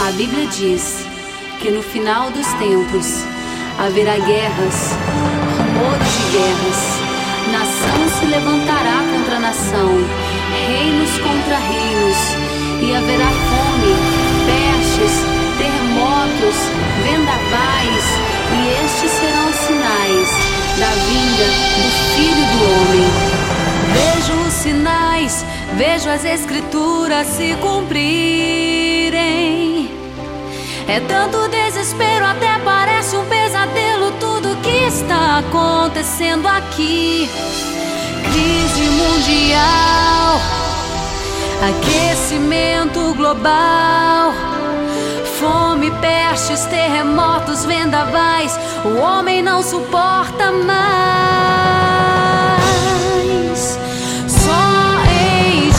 A Bíblia diz que no final dos tempos haverá guerras, rumores de guerras. Nação se levantará contra nação, reinos contra reinos, e haverá fome, pestes, terremotos, vendavais, e estes serão os sinais da vinda do Filho do Homem. Vejo os sinais, vejo as Escrituras se cumprirem. É tanto desespero, até parece um pesadelo tudo que está acontecendo aqui. Crise mundial, aquecimento global, fome, pestes, terremotos, vendavais. O homem não suporta mais. Só em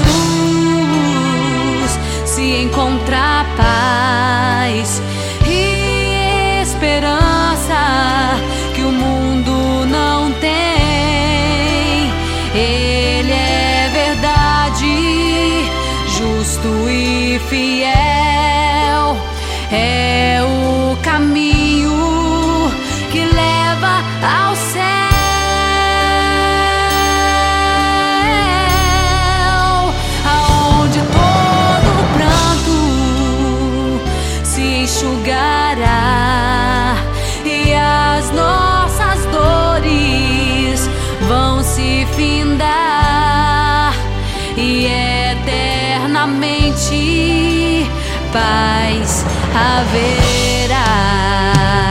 Jesus se encontra paz e esperança que o mundo não tem. Ele é verdade, justo e fiel. É o caminho que leva ao céu, aonde todo pranto se enxugará e as nossas dores vão se findar, e eternamente paz haverá.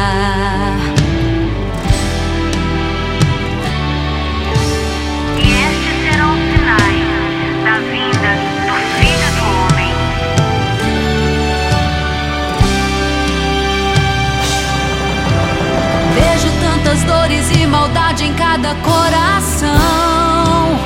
E estes serão os sinais da vinda do Filho do Homem. Vejo tantas dores e maldade em cada coração.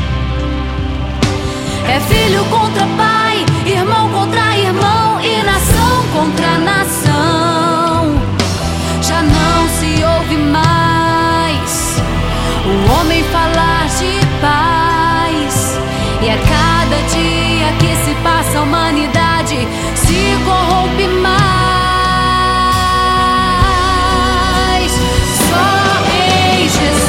É filho contra pai, irmão contra irmão, e nação contra nação. Já não se ouve mais o homem falar de paz, e a cada dia que se passa a humanidade se corrompe mais. Só em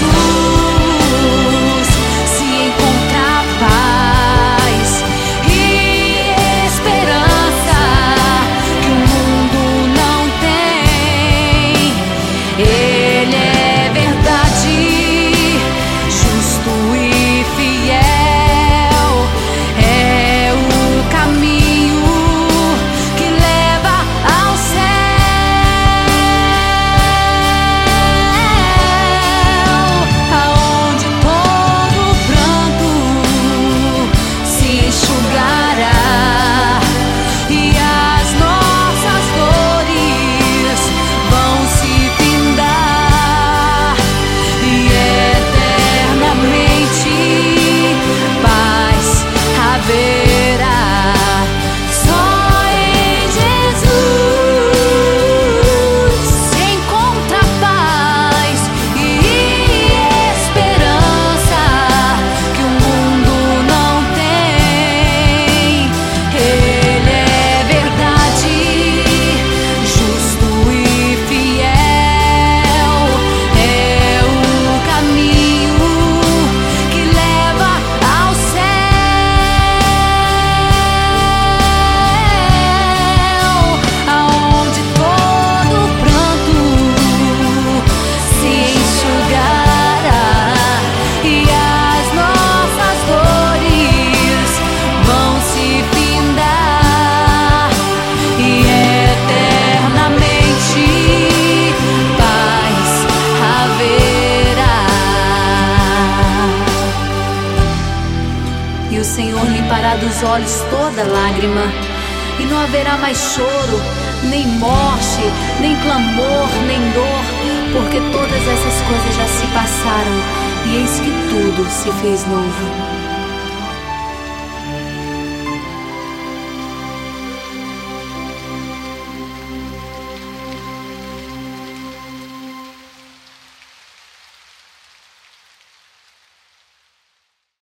Jesus se encontra paz e esperança que o mundo não tem. Ele é verdade, justo e fiel. É o caminho que leva ao céu, aonde todo pranto se enxugará e as nossas dores vão se findar, e eternamente paz haverá. Só em Jesus se encontra paz e esperança que o mundo não tem. Ele é verdade, justo e fiel. É o caminho que leva ao céu, aonde todo pranto se enxugará e as nossas dores vão se findar, e eternamente paz haverá. E o Senhor limpará dos olhos toda lágrima, e não haverá mais choro, nem morte, nem clamor, nem dor, porque todas essas coisas já se passaram, e eis que tudo se fez novo.